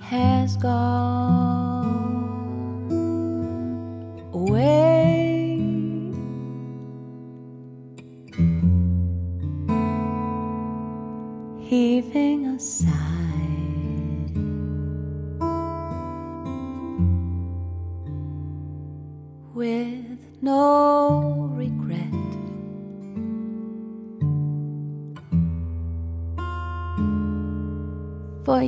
has gone away. Heaving a sigh, with no regret, for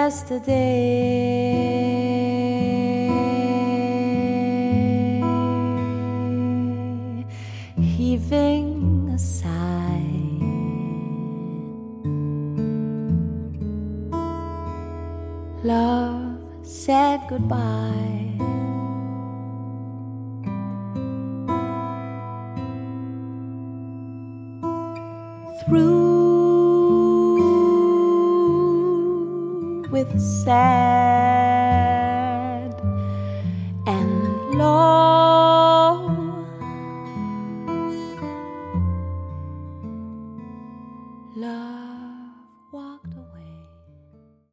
yesterday. Heaving a sigh, love said goodbye. Through with sad and long